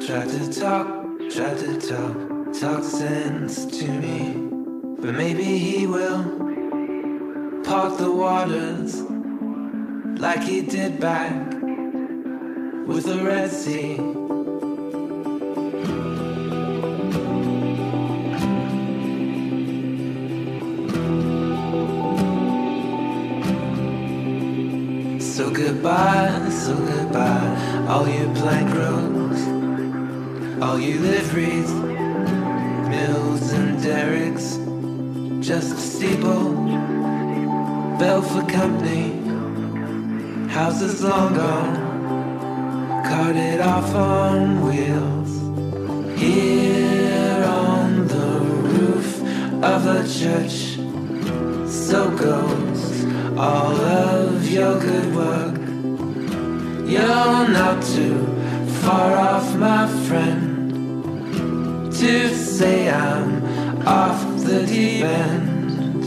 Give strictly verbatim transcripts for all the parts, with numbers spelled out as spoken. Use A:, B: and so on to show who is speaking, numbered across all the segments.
A: Tried to talk, tried to talk, talk sense to me, but maybe he will part the waters like he did back with the Red Sea. So goodbye, so goodbye, all you plank roads, all you liveries, mills and derricks, just a steeple, bell for company, houses long gone, carted off on wheels. Here on the roof of a church, so goes all of your good work. You're not too far off, my friend, to say I'm off the deep end.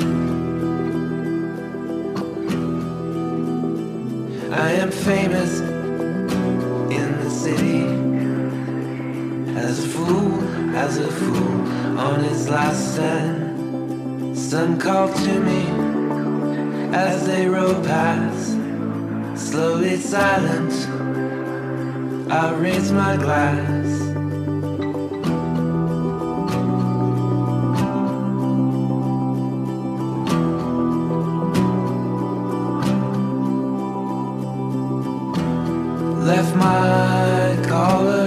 A: I am famous in the city, as a fool, as a fool on his last stand. Some call to me as they roll past, slowly silent, I raise my glass. Left my collar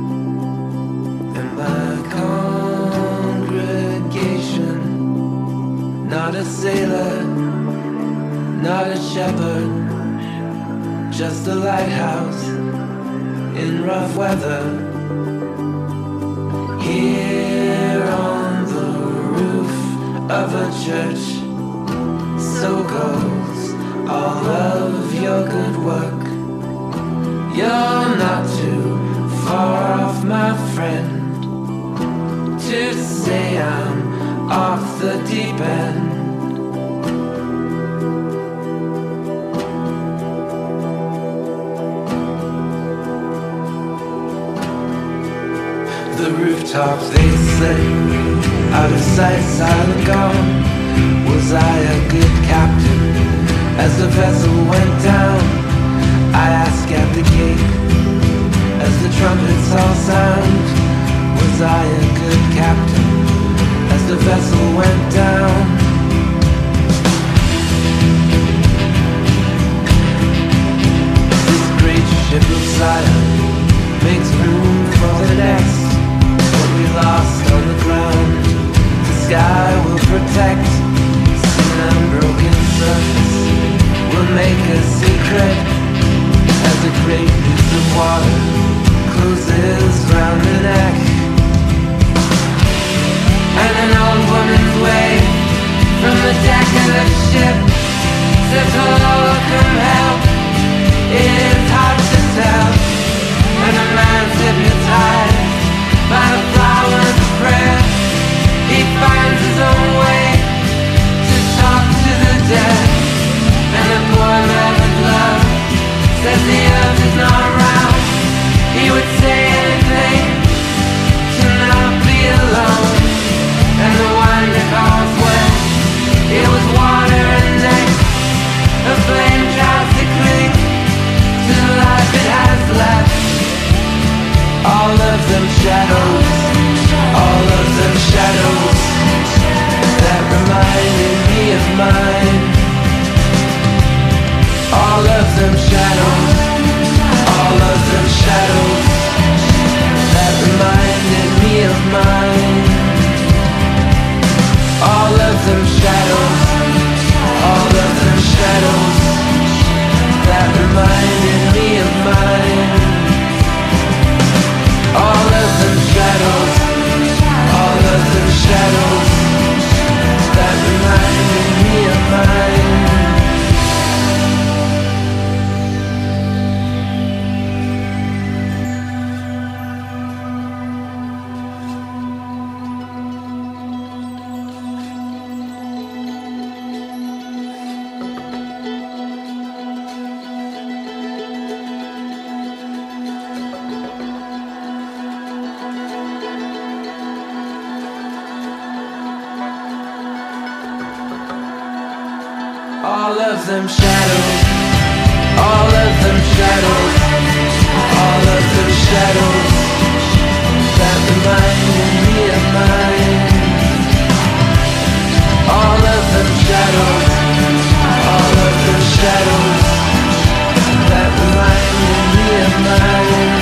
A: in my congregation, not a sailor, not a shepherd, just a lighthouse in rough weather. Here on the roof of a church, so goes all of your good work. You're not too far off, my friend, to say I'm off the deep end. The rooftops, they say, out of sight, silent, gone. Was I a good captain as the vessel went down? I ask at the gate as the trumpets all sound. Was I a good captain as the vessel went down? This great ship of Zion makes room for the next. What we lost on the ground, the sky will protect. Sin and broken surface will make a secret as the great noose of water closes round the neck. And an old woman's wave from the deck of the ship says, "Oh, come help, it's hard to tell all of them shadows, all of them shadows, all of them shadows that remind me of mine. All of them shadows, all of them shadows that remind me of mine.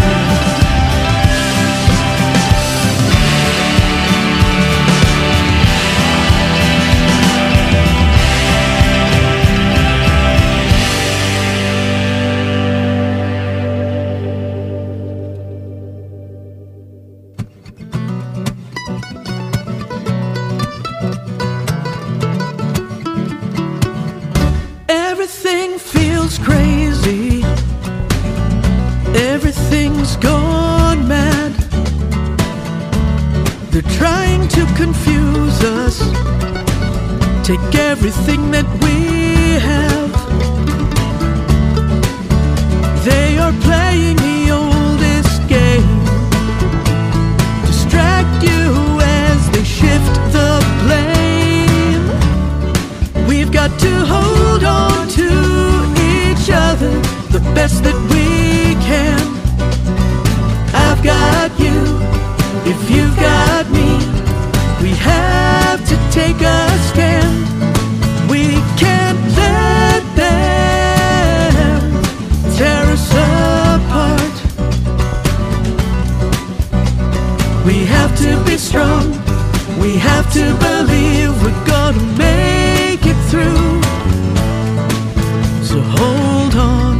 B: Everything feels crazy, everything's gone mad. They're trying to confuse us, take everything that we have. They are playing the oldest game, distract you as they shift the blame. We've got to hold on to each other the best that we can. I've got you, if you've got me. We have to take a stand. We can't let them tear us apart. We have to be strong, we have to believe we're gonna make it through. So hold on.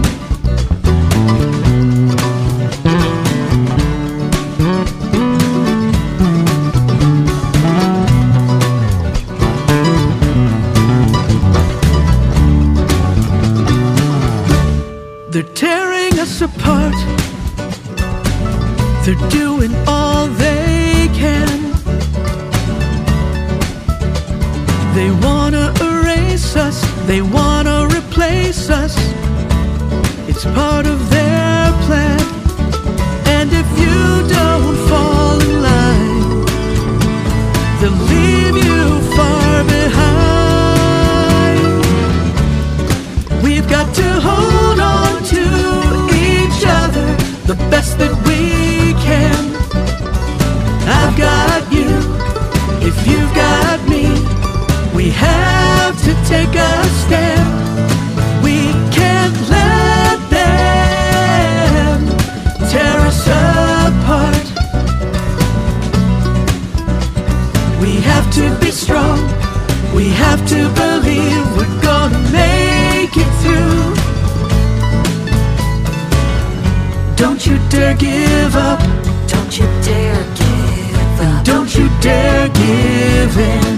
B: They're tearing us apart, they're doing all they can. They wanna erase us, they wanna replace us. It's part of their plan. And if you don't fall in line, they'll leave you far behind. We've got to hold on to each other the best that we can. I've got you, if you've got me. We have to take a stand. We can't let them tear us apart. We have to be strong, we have to believe we're gonna make it through. Don't you dare give up,
C: don't you dare give up,
B: don't you dare give in.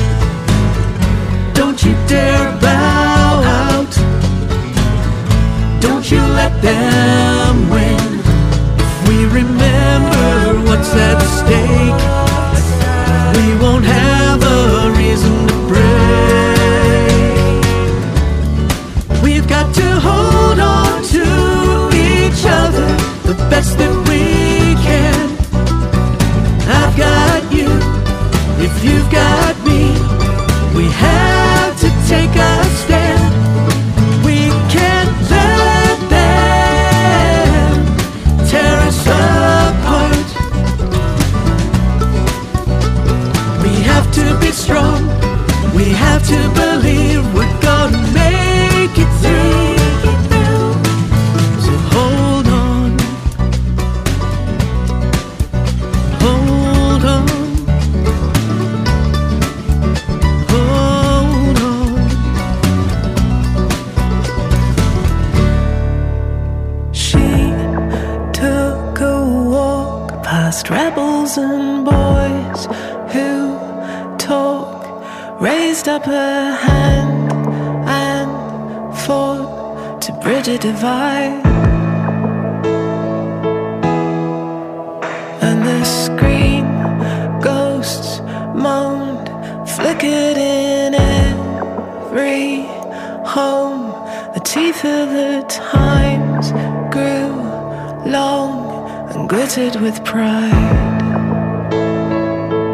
B: Don't you dare bow out, don't you let them win. If we remember what's at stake, we won't have a reason to break. We've got to hold on to each other the best that we can. I've got you, if you've got me. We have to take a stand. We can't let them tear us apart. We have to be strong, we have to believe we're gonna make it through. So hold on, hold on. Past rebels and boys who talk, raised up a hand and fought to bridge a divide. And the screen ghosts moaned, flickered in every home. The teeth of the times grew long and glittered with pride.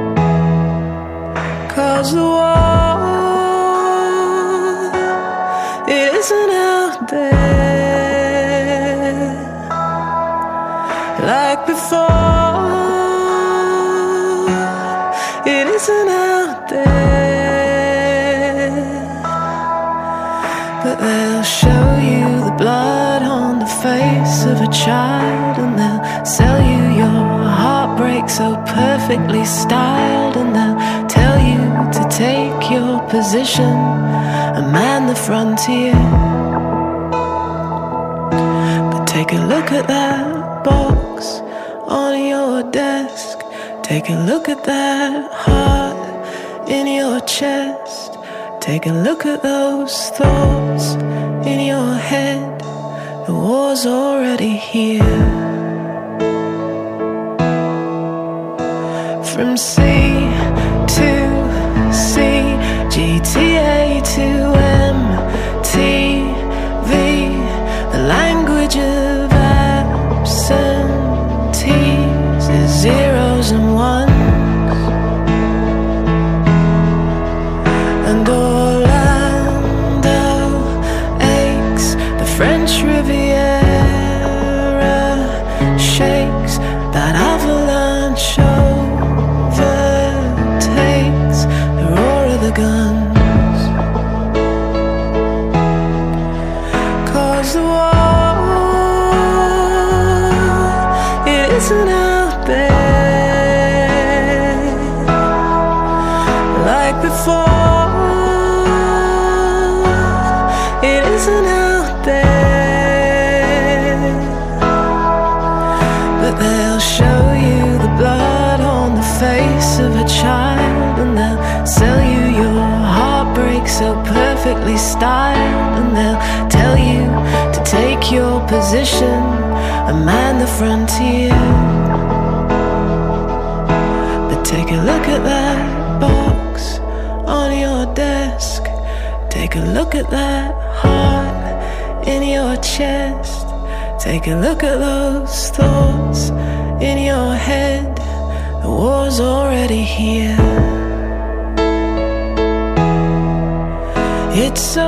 B: 'Cause the war like before. It isn't out there, but they'll show you the blood on the face of a child, and they'll sell you your heartbreak so perfectly styled, and they'll tell you to take your position and man the frontier. But take a look at that box on your desk. Take a look at that heart in your chest. Take a look at those thoughts in your head. The war's already here. From sea to sea, G T A to M T V, the language of absentees is zeros and ones. And Orlando aches, the French Riviera shakes, that avalanche overtakes the roar of the guns. 'Cause the war, it isn't out there like before. It isn't out there, but they'll show you the blood on the face of a child, and they'll sell you your heartbreak so perfectly styled, and they'll tell you to take your position and man the frontier. But take a look at that box on your desk. Take a look at that heart in your chest. Take a look at those thoughts in your head. The war's already here. It's so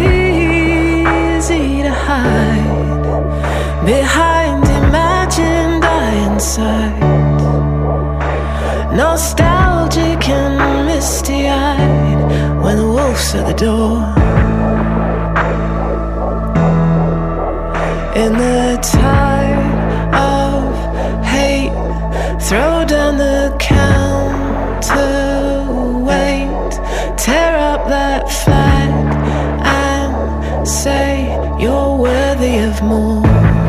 B: easy to hide behind imagined hindsight, nostalgic and misty-eyed when the wolf's at the door. In the tide of hate, throw down the counterweight, tear up that flag and say you're worthy of more.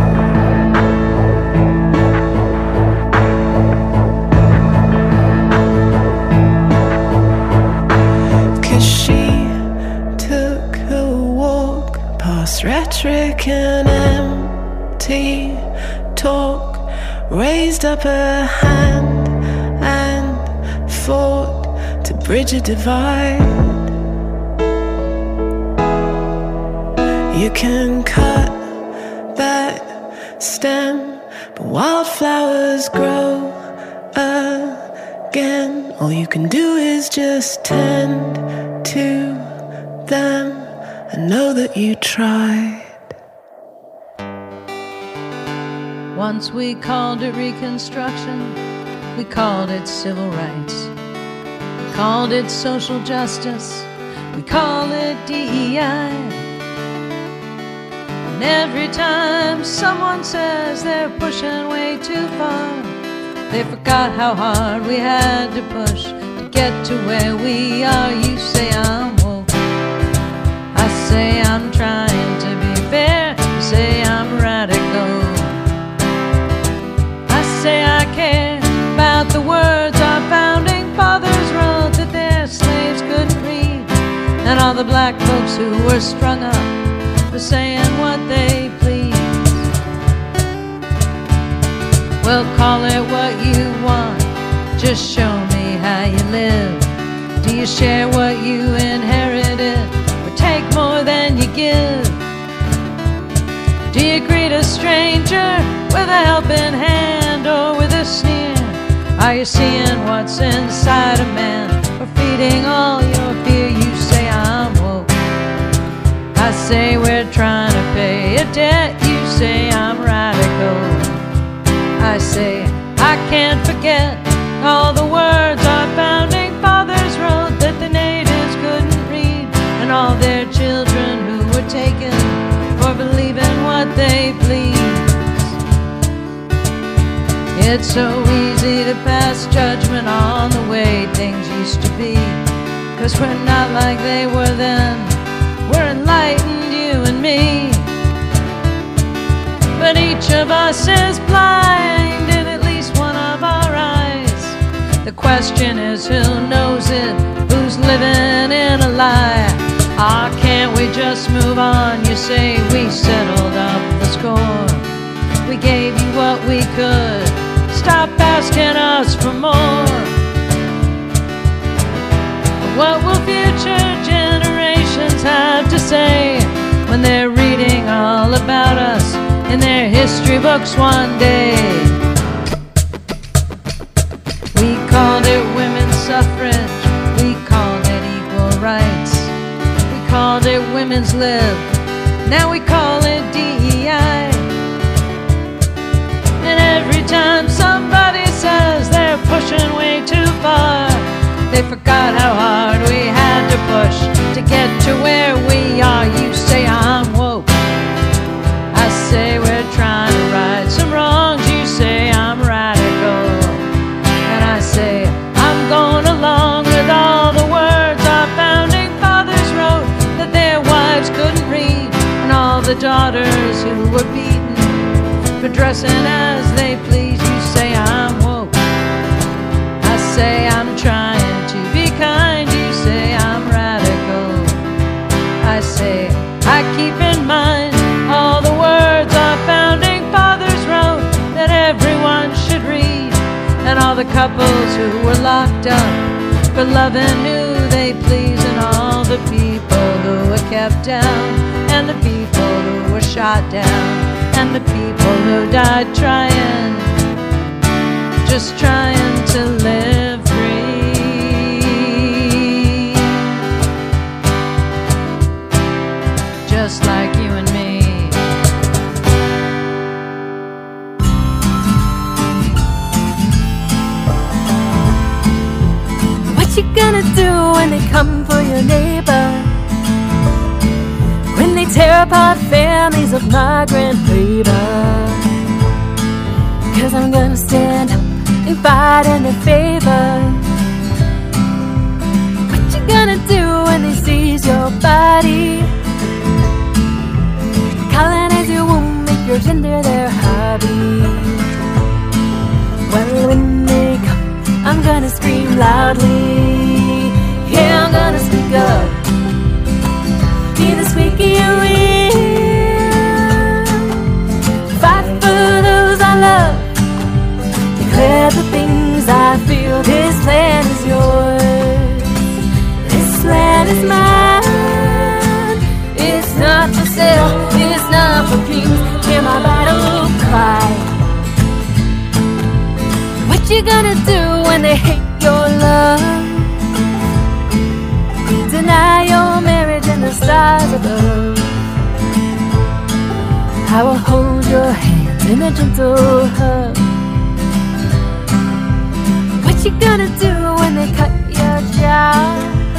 B: Rhetoric and empty talk, raised up a hand and fought to bridge a divide. You can cut that stem, but wildflowers grow again. All you can do is just tend to them and know that you tried.
D: Once we called it Reconstruction, we called it civil rights, we called it social justice, we called it D E I. And every time someone says they're pushing way too far, they forgot how hard we had to push to get to where we are. You say I'm woke, I say I'm trying to be fair, you say I'm radical. I say I care about the words our founding fathers wrote that their slaves couldn't read, and all the black folks who were strung up for saying what they please. Well, call it what you want, just show me how you live. Do you share what you inherited, or take more than you give? Do you greet a stranger with a helping hand or with a sneer? Are you seeing what's inside a man, or feeding all your fear? You say I'm woke, I say we're trying to pay a debt. You say I'm radical, I I say, I can't forget all the words our founding fathers wrote that the natives couldn't read, and all their children who were taken for believing what they please. It's so easy to pass judgment on the way things used to be, 'cause we're not like they were then. We're enlightened, you and me. But each of us is blind in at least one of our eyes. The question is, who knows it? Who's living in a lie? Ah, can't we just move on? You say we settled up the score. We gave you what we could. Stop asking us for more. What will future generations have to say when they're reading all about us in their history books one day? We called it women's suffrage, we called it equal rights, we called it women's lib, now we call it D E I. And every time somebody says they're pushing way too far, they forgot how hard we had to push to get to where we are. You say I'm woke, I say we're trying to right some wrongs. You say I'm radical, and I say I'm going along with all the words our founding fathers wrote that their wives couldn't read, and all the daughters who were beaten for dressing as they please. You say I'm woke, I say I'm trying to be kind. You say I'm radical, I say I keep in mind all the words our founding fathers wrote that everyone should read, and all the couples who were locked up for loving who they please, and all the people who were kept down, and the people who were shot down, and the people who died trying, just trying to live free, just like you and me.
E: What you gonna do when they come for your neighbor? When they tear apart families of migrant labor? 'Cause I'm gonna stand up and fight in their favor. What you gonna do when they seize your body? Colonize your womb, make your gender their hobby. Well, when they come, I'm gonna scream loudly. Yeah, I'm gonna speak up. Be the squeaky wheel. Fight for those I love. Declare the things I feel. This land is yours. This land is mine. It's not for sale. It's not for kings. Hear my battle cry. What you gonna do when they hate your love? Deny your marriage and the stars above. I will hold your hands in a gentle hug. What you gonna do when they cut your job?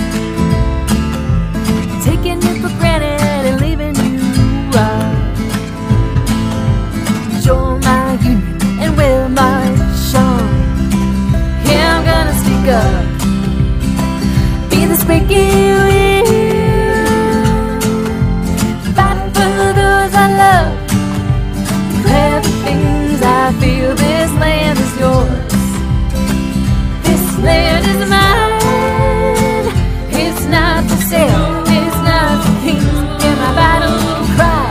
E: Taking you for granted and leaving you out. Join my union and wear my shawl. Yeah, I'm gonna speak up. Be the squeaky wheel. Fight for those I love. Declare the things I feel. This land is yours. This land is mine. It's not for sale. It's not for kings. Hear my battle cry.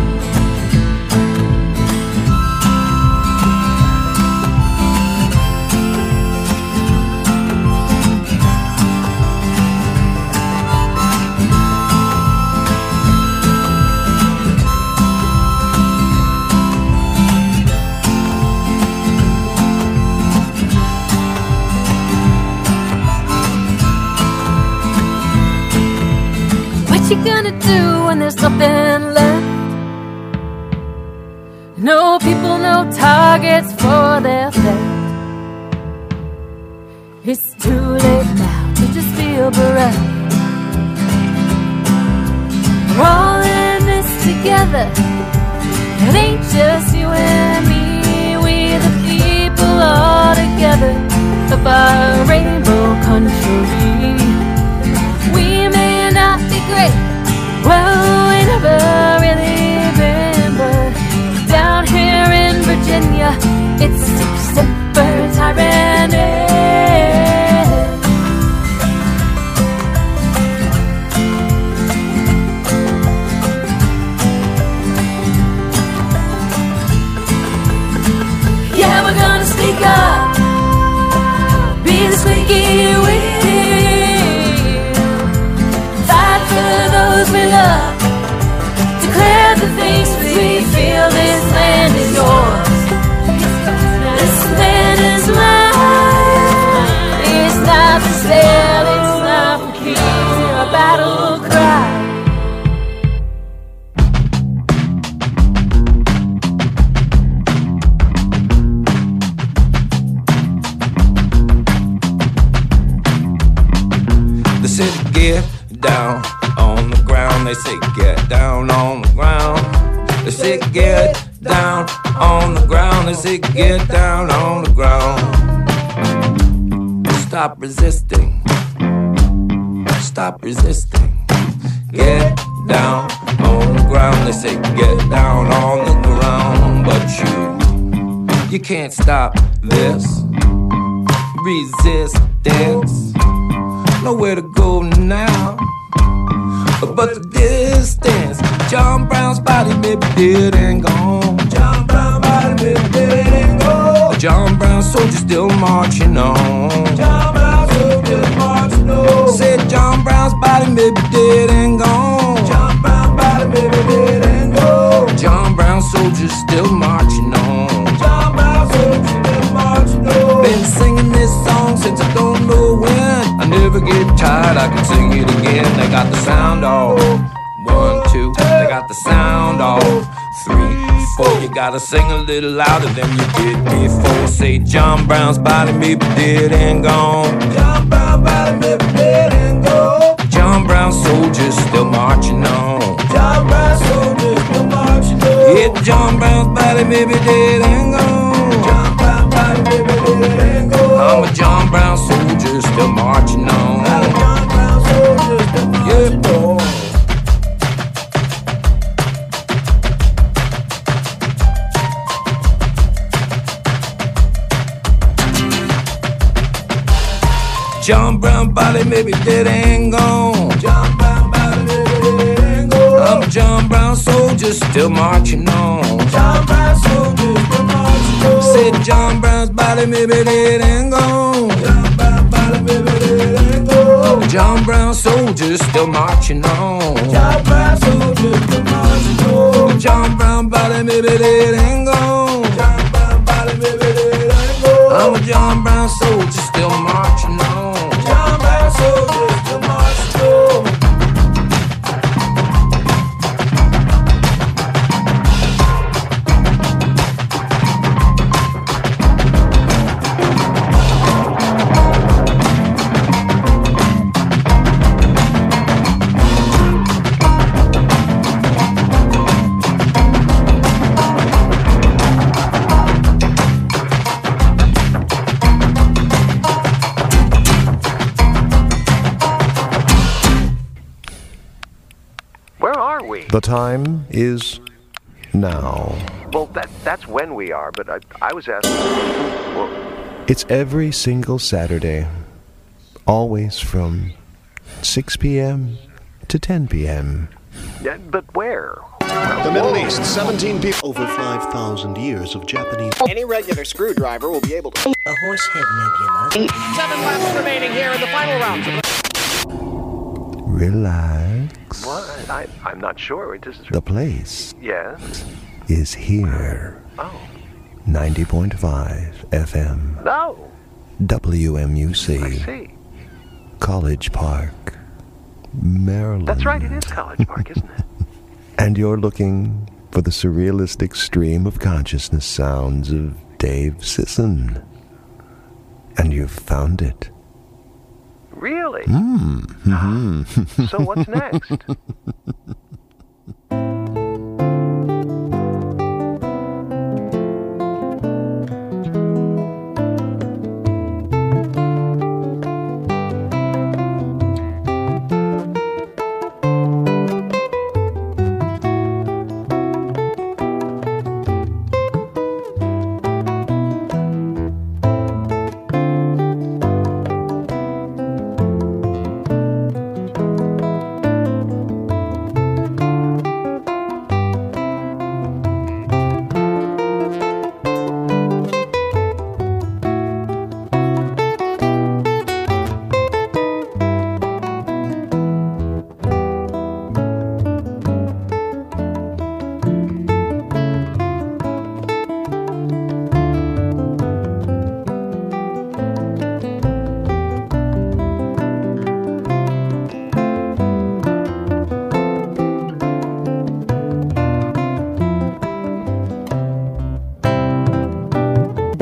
E: What you gonna do when there's nothing left? No people, no targets for together. It ain't just you and me, we the people all together of our rainbow country. We may not be great, well, we never really been, but down here in Virginia, it's super tyranny. Yeah, we're gonna speak up, be the squeaky wheel, fight for those we love, declare the things we feel. This land is yours, this land is mine. It's not for sale, it's not for keeps, a battle cry.
A: They say get down on the ground. They say get down on the ground. They say get down on the ground. They say get down on the ground. Stop resisting. Stop resisting. Get down on the ground. They say get down on the ground. But you, you can't stop this resistance. Nowhere to go now but the distance. John Brown's body may be dead and gone. John Brown's body may be dead and gone. John Brown's soldiers still marching on. John Brown's soldiers marching on. Said John Brown's body may be dead and gone. John Brown's body may be dead and gone. John Brown's soldiers still marching on. John Brown's soldiers still marching on. Been singing this song since I don't know when. I never get tired, I can sing it again. They got the sound off. One, two, they got the sound off. Three, four, you gotta sing a little louder than you did before. Say John Brown's body may be dead and gone. John Brown's body may be dead and gone. John Brown's soldiers still marching on. John Brown's soldiers still marching on. Yeah, John Brown's body may be dead and gone. John Brown's body may be dead and gone. I'm a John Brown soldier still marching on. I'm a John Brown soldier still marching yeah. on. John Brown body may be dead and gone. John Brown body may be dead and gone. I'm a John Brown soldier still marching on. John Brown soldier still marching on. Said John Brown's body may be dead and gone. John Brown body may be dead and gone. John Brown soldier still marching on. John Brown soldier still marching on. John Brown body may be dead and gone. John Brown body may be dead and gone. I'm a John Brown soldier still marching on. John Brown soldier still marching on.
F: The time is now.
G: Well, that that's when we are, but I, I was asking... Well,
F: it's every single Saturday, always from six p.m. to ten p.m.
G: Yeah, but where?
H: The Middle East, seventeen people. Over five thousand years of Japanese.
I: Any regular screwdriver will be able to...
C: A Horsehead Nebula.
I: Seven laps remaining here in the final round.
F: Relax.
G: What? I, I'm not sure. This is...
F: The place
G: yes?
F: is here.
G: Oh.
F: ninety point five F M.
G: No.
F: W M U C.
G: I see.
F: College Park, Maryland.
G: That's right, it is College Park, isn't it?
F: And you're looking for the surrealistic stream of consciousness sounds of Dave Sisson. And you've found it.
G: Really?
F: Mm. Mm-hmm.
G: So what's next?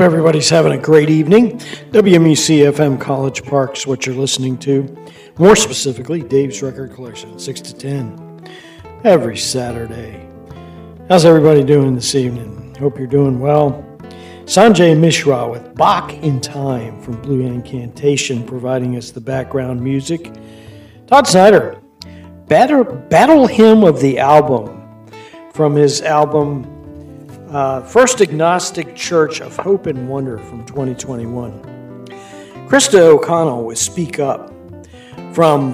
J: everybody's having a great evening. W M U C F M College Park is what you're listening to. More specifically, Dave's Record Collection, six to ten, every Saturday. How's everybody doing this evening? Hope you're doing well. Sanjay Mishra with Bach in Time from Blue Incantation providing us the background music. Todd Snyder, Battle, Battle Hymn of the Album from his album Uh, First Agnostic Church of Hope and Wonder from twenty twenty-one. Krista O'Connell with Speak Up from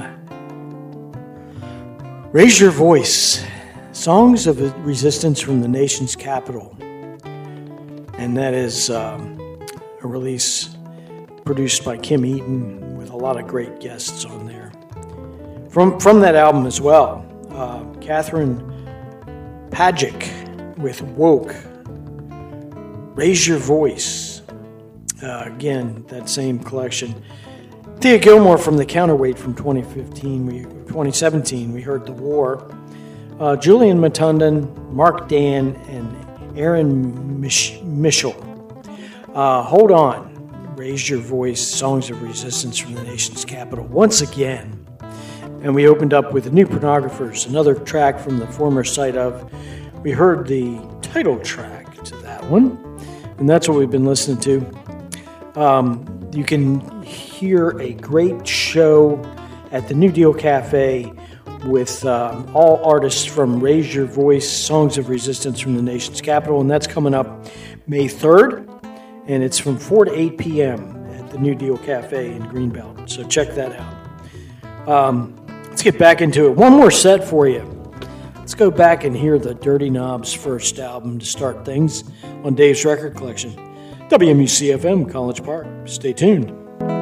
J: Raise Your Voice, Songs of Resistance from the Nation's Capital. And that is um, a release produced by Kim Eaton with a lot of great guests on there. From, from that album as well, uh, Catherine Pajic with Woke, Raise Your Voice. Uh, again, that same collection. Thea Gilmore from The Counterweight from twenty fifteen, we, twenty seventeen, we heard The War. Uh, Julian Matundan, Mark Dan, and Aaron Mich- Mischel. Uh, hold on, Raise Your Voice, Songs of Resistance from the Nation's Capital, once again. And we opened up with The New Pornographers, another track from the former site of. We heard the title track to that one, and that's what we've been listening to. Um, you can hear a great show at the New Deal Cafe with um, all artists from Raise Your Voice, Songs of Resistance from the Nation's Capital, and that's coming up May third, and it's from four to eight p.m. at the New Deal Cafe in Greenbelt, so check that out. Um, let's get back into it. One more set for you. Let's go back and hear the Dirty Knobs' first album to start things on Dave's Record Collection. W M U C F M, College Park. Stay tuned.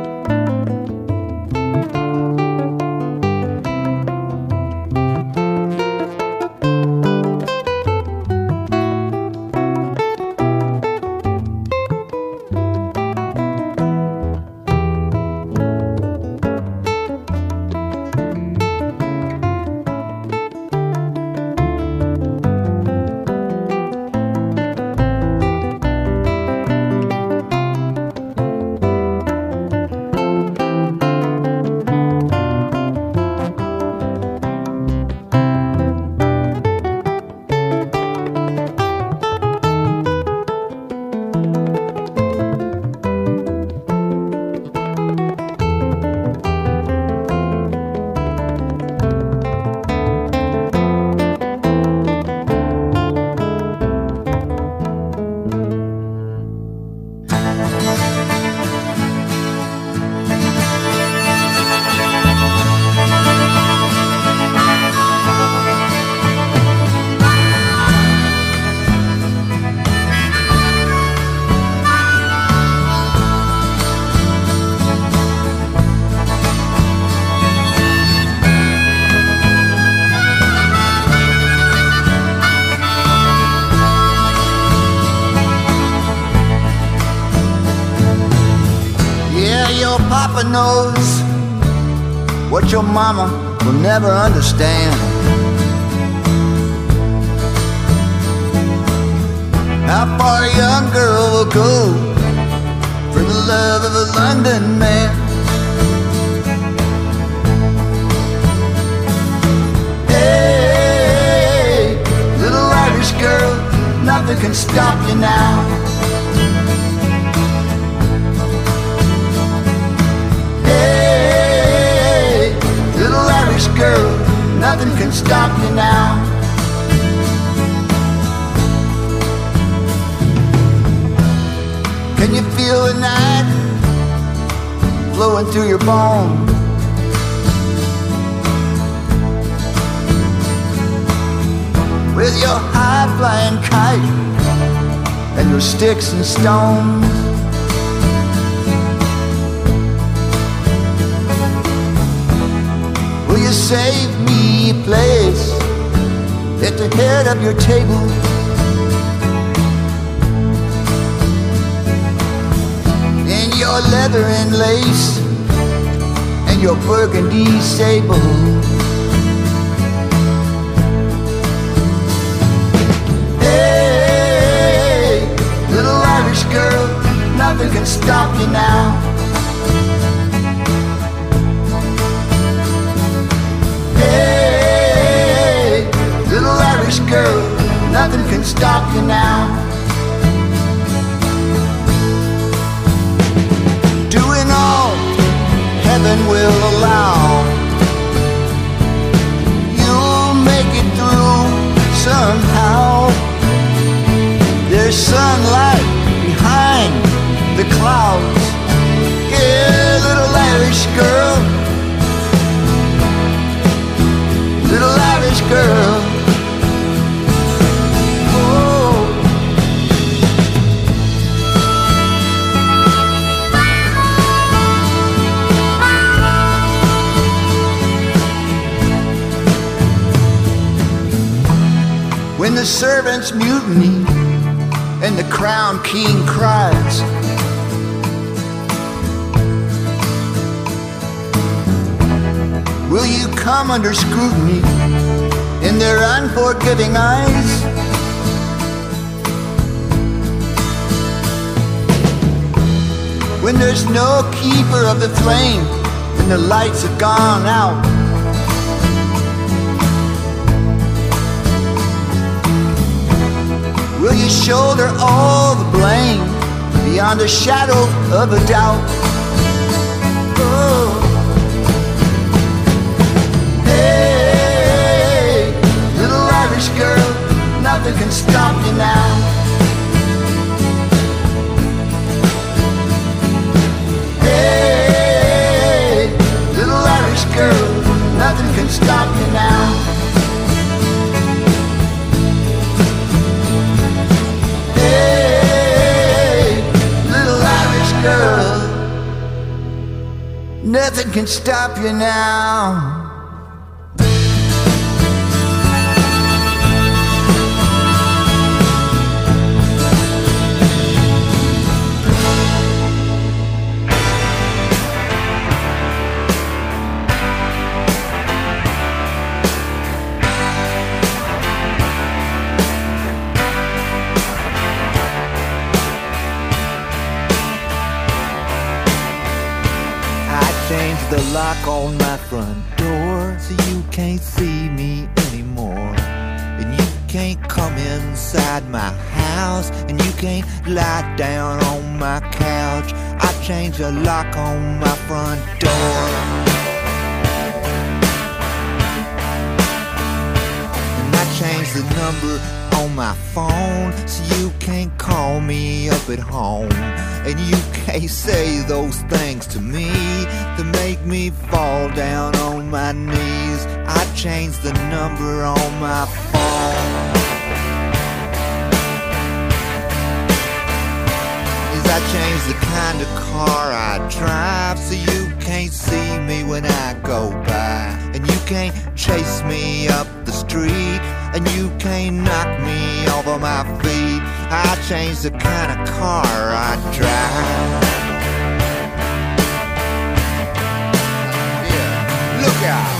K: Knows what your mama will never understand. How far a young girl will go for the love of a London man. Hey, little Irish girl, nothing can stop you now. Girl, nothing can stop you now. Can you feel the night flowing through your bones? With your high-flying kite and your sticks and stones. Will you save me a place at the head of your table? In your leather and lace and your burgundy sable. Hey, little Irish girl, nothing can stop you now. Hey, little Irish girl, nothing can stop you now. Doing all heaven will allow, you'll make it through somehow. There's sunlight behind the clouds. Yeah, little Irish girl, little Irish girl. Oh. When the servants mutiny and the crown king cries, will you come under scrutiny in their unforgiving eyes? When there's no keeper of the flame and the lights have gone out, will you shoulder all the blame beyond a shadow of a doubt? Oh. Hey, little Irish girl, nothing can stop you now. Hey, little Irish girl, nothing can stop you now. Girl, nothing can stop you now.
L: The lock on my front door, so you can't see me anymore. And you can't come inside my house, and you can't lie down on my couch. I changed the lock on my front door, and I changed the number on my phone, so you can't call me up at home. And you can't say those things to me that make me fall down on my knees. I changed the number on my phone. Yes, I changed the kind of car I drive, so you can't see me when I go by. And you can't chase me up the street, and you can't knock me off of my feet. I changed the kind of car I drive. Yeah, look out.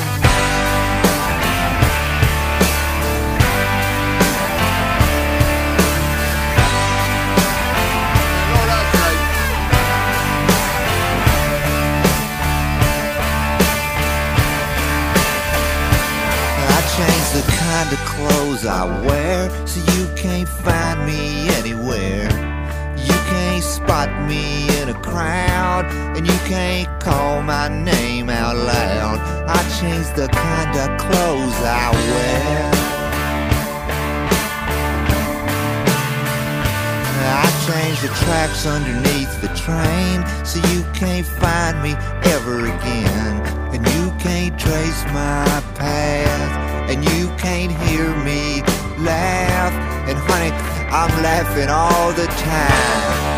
L: Changed the kind of clothes I wear, so you can't find me anywhere. You can't spot me in a crowd, and you can't call my name out loud. I changed the kind of clothes I wear. I changed the tracks underneath the train, so you can't find me ever again. And you can't trace my path, and you can't hear me laugh. And honey, I'm laughing all the time.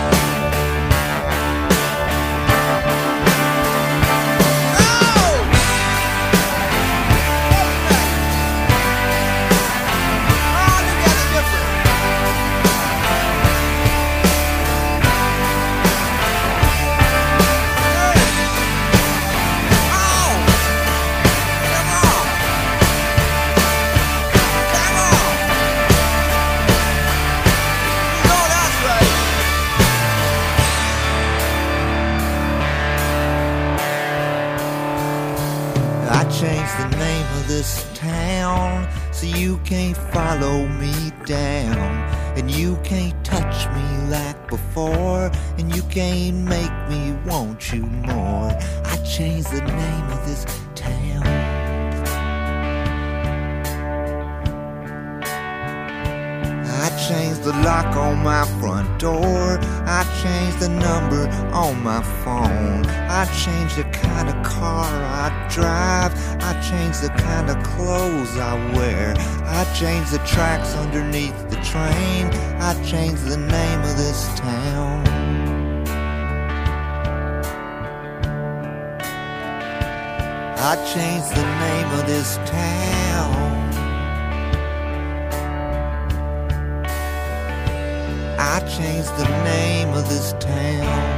L: changed the name of this town, so you can't follow me down. And you can't touch me like before, and you can't make me want you more. I changed the name of this town. I changed the lock on my front door. I changed the number on my phone. I changed the kind of car I drive. I changed the kind of clothes I wear. I changed the tracks underneath the train. I changed the name of this town. I changed the name of this town. I changed the name of this town.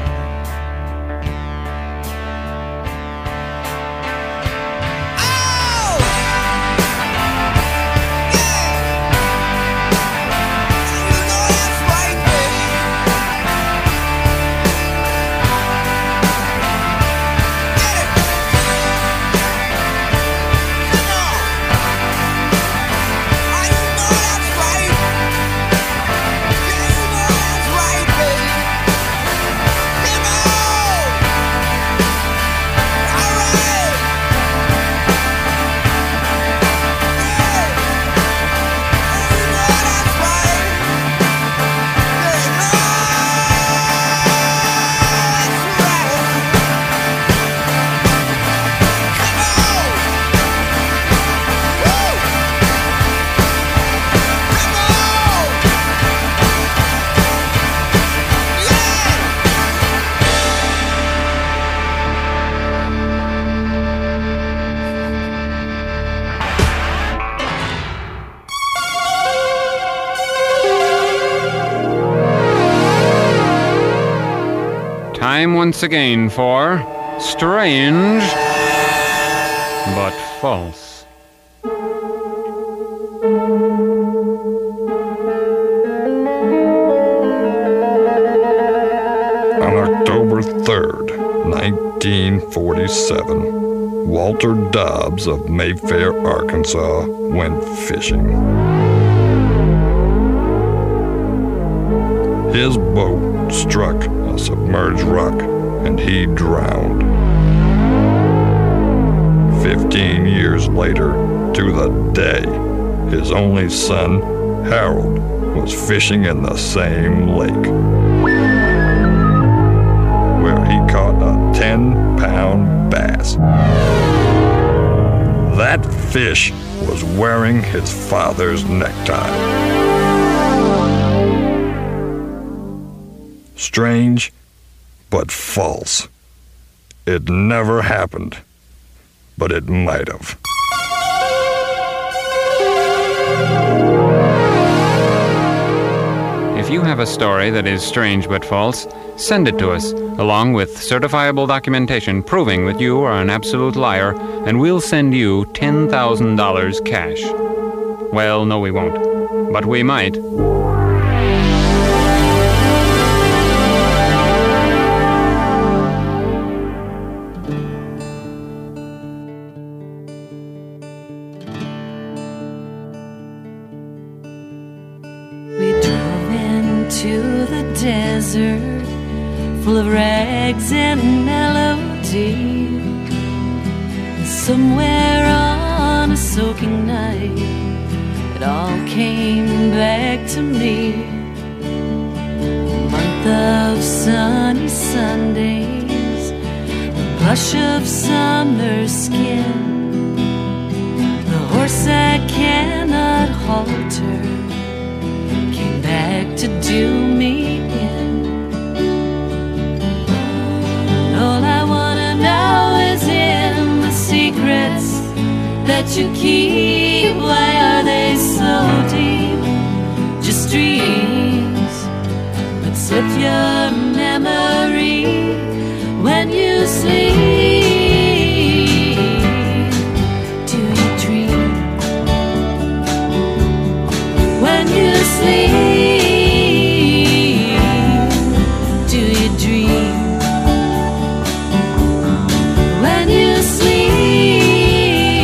M: Time once again for Strange but False.
N: On October third, nineteen forty-seven, Walter Dobbs of Mayfair, Arkansas, went fishing. His boat struck a submerged rock and he drowned. Fifteen years later, to the day, his only son, Harold, was fishing in the same lake, where he caught a ten-pound bass. That fish was wearing his father's necktie. Strange, but false. It never happened, but it might have.
M: If you have a story that is strange but false, send it to us, along with certifiable documentation proving that you are an absolute liar, and we'll send you ten thousand dollars cash. Well, no, we won't, but we might.
O: Desert full of rags and melody. Somewhere on a soaking night, it all came back to me. A month of sunny Sundays, the blush of summer skin, the horse I cannot halter came back to do me. That you keep, why are they so deep? Just dreams, but slip your memory when you sleep. Do you dream when you sleep? Do you dream when you sleep?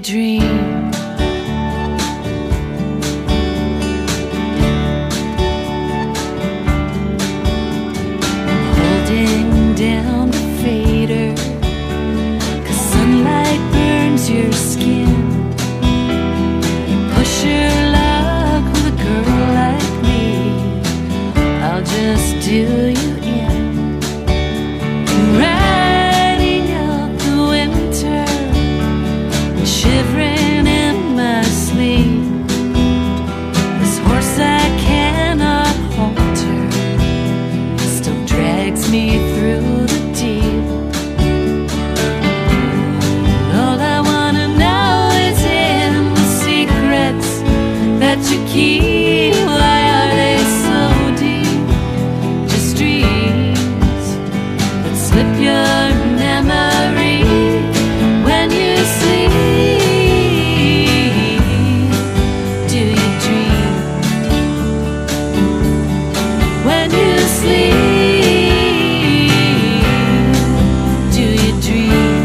O: dream? Holding down the fader, 'cause sunlight burns your skin. You push your luck with a girl like me, I'll just do you in. Riding out the winter, shivering in my sleep. This horse I cannot halter still drags me through the deep. All I wanna know is in the secrets that you keep. Why are they so deep? Just dreams that slip your memory when you sleep. Do you dream when you sleep? Do you dream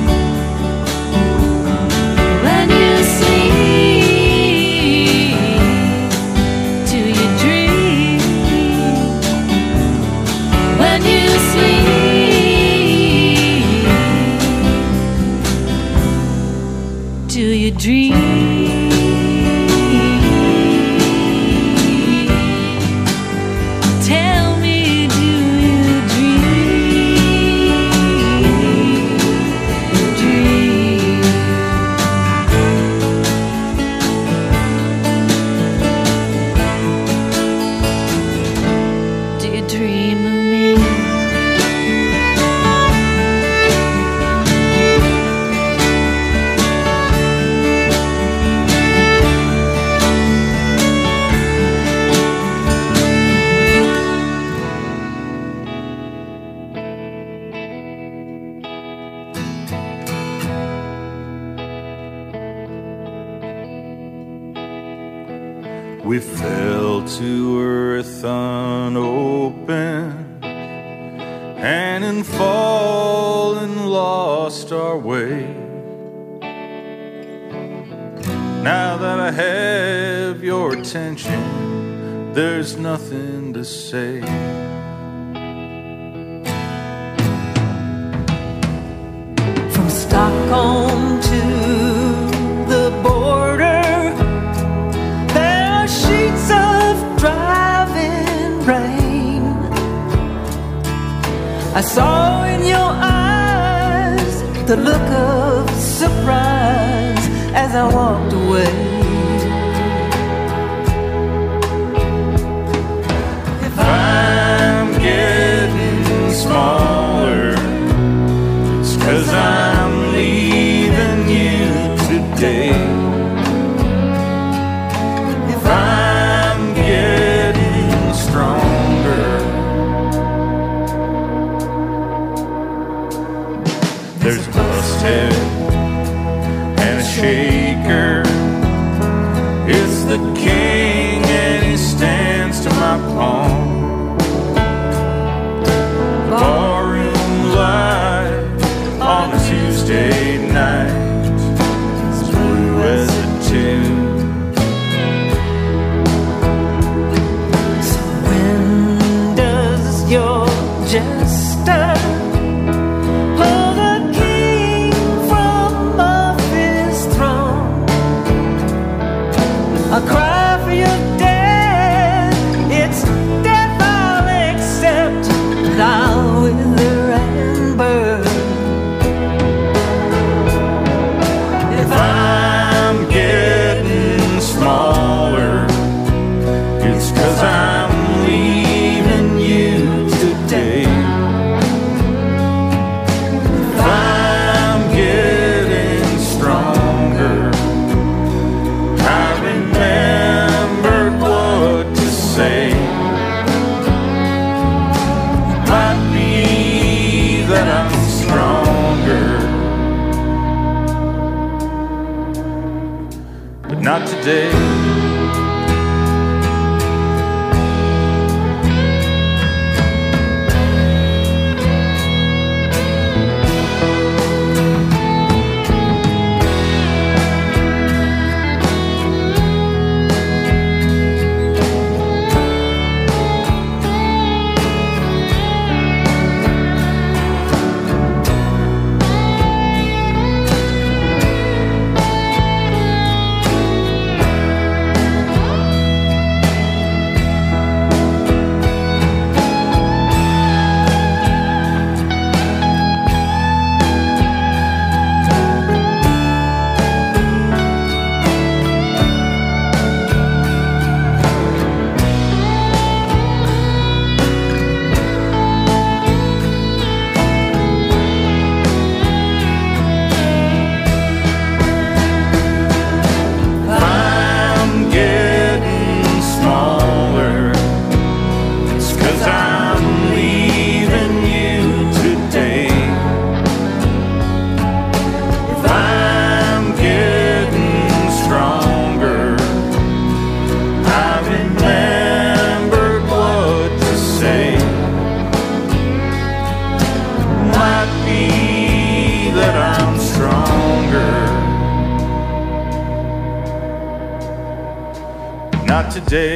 O: when you sleep? Do you dream when you sleep? Do you dream? Tell me, do you dream? Dream. Do you dream of me?
P: We fell to earth unopened, and in falling lost our way. Now that I have your attention, there's nothing to say.
B: From Stockholm to the border, there are sheets of driving rain. I saw in your eyes the look of surprise as I walked away.
P: If I'm getting smaller, it's 'cause I'm leaving you today. If I'm getting stronger, there's a busthead and a shaker. It's the king and he stands to my palm. Barroom light on a Tuesday night, it's blue as a tune.
B: So when does your jester pull the king from off his throne? I cry for your death, it's death I'll accept, and I'll wither and burn.
P: If I'm getting smaller, it's 'cause I'm leaving you today. If I'm getting stronger, I remembered what to say. It might be that I'm stronger, but not today. not today.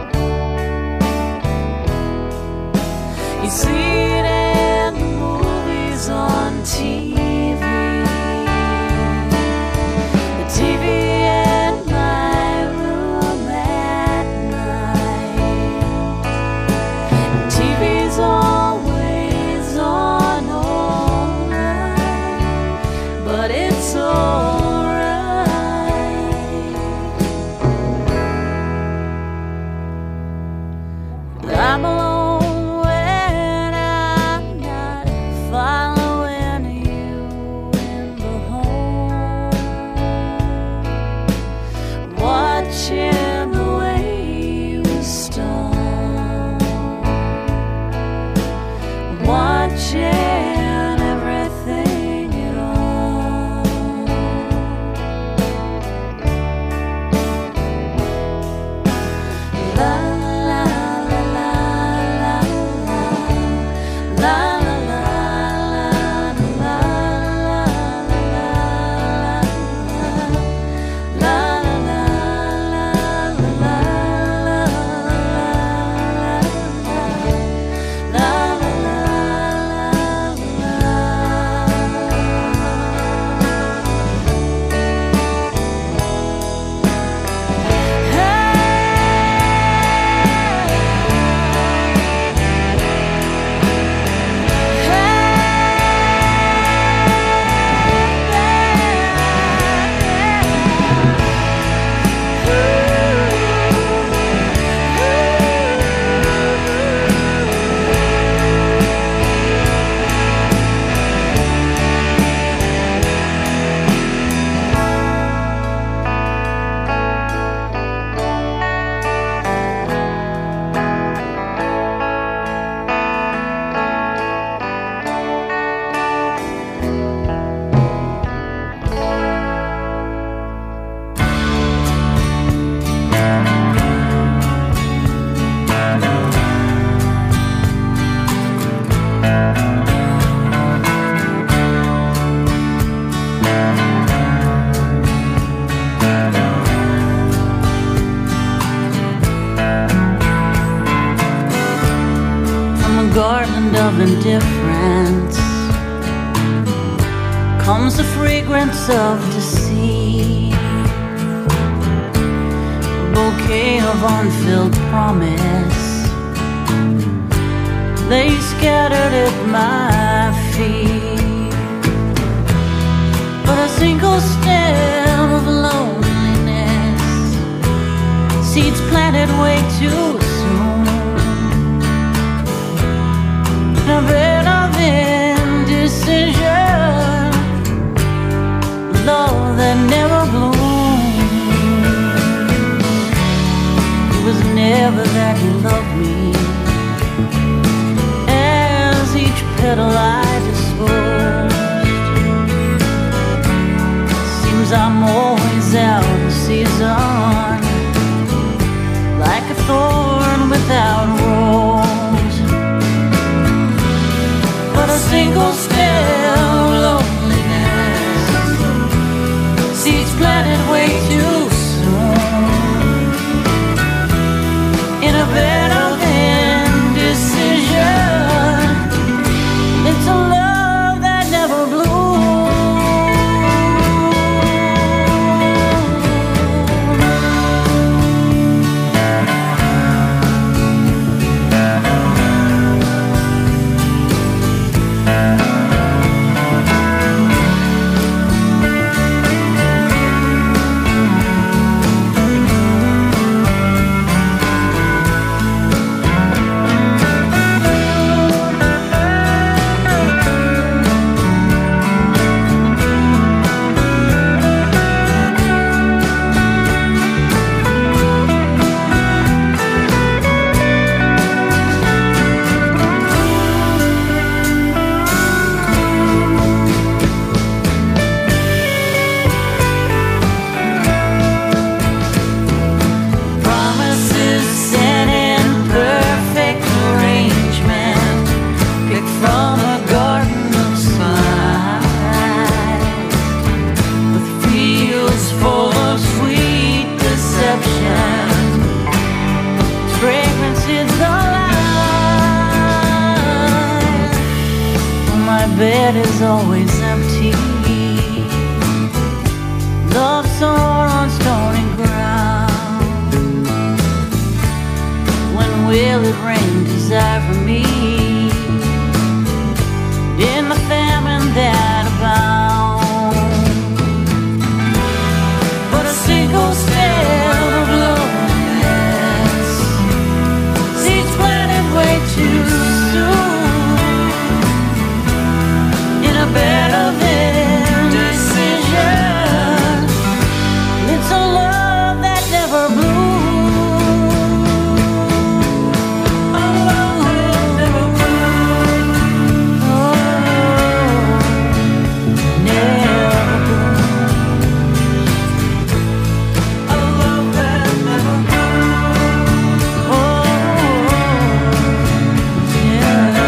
E: You see it in the movies.
Q: of indifference comes the fragrance of deceit, a bouquet of unfilled promise lay scattered at my feet. But a single stem of loneliness, seeds planted way too soon, a bed of indecision, love that never bloomed. It was never that he loved me, as each petal I disposed. Seems I'm always out of season, like a thorn without rose. But a single stem of loneliness, seeds planted way too soon, in a bed of indecision. It's a love that never bloomed. Bed is always empty, love sore on stony ground. When will it rain desire for me, in the famine that abounds? But a single stem of loneliness, seeds planted way too soon, a bed of indecision. It's a love that never bloomed. A love that never bloomed. Oh, never bloomed. A love that never bloomed. Oh, yeah.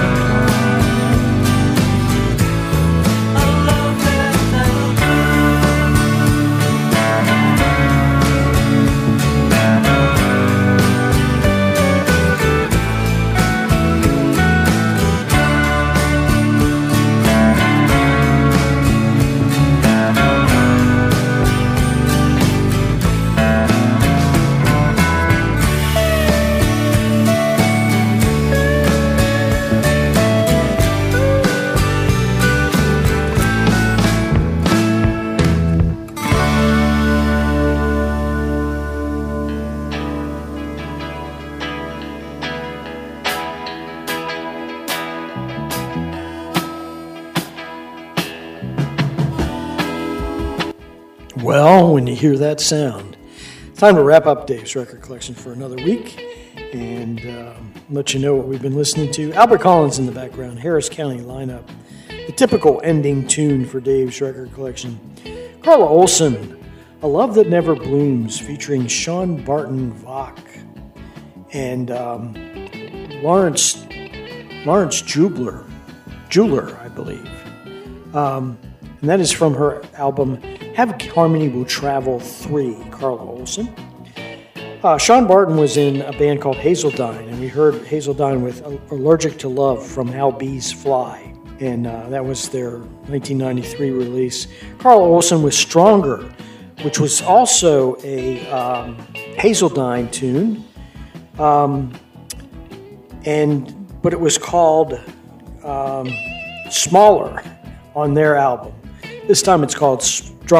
J: Well, when you hear that sound, time to wrap up Dave's record collection for another week and um, let you know what we've been listening to. Albert Collins in the background, Harris County lineup, the typical ending tune for Dave's record collection. Carla Olson, A Love That Never Blooms, featuring Sean Barton Vock and um, Lawrence Lawrence Jubler, Jeweler, I believe. Um, and that is from her album Have Harmony Will Travel three, Carla Olson. Uh, Sean Barton was in a band called Hazeldine, and we heard Hazeldine with Allergic to Love from How Bees Fly. And uh, that was their nineteen ninety-three release. Carl Olson with Stronger, which was also a um, Hazeldine tune. Um, and but it was called um, Smaller on their album. This time it's called